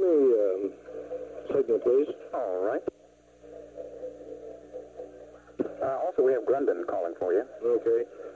me signal, please. All right. Also, we have Grundon calling for you. Okay.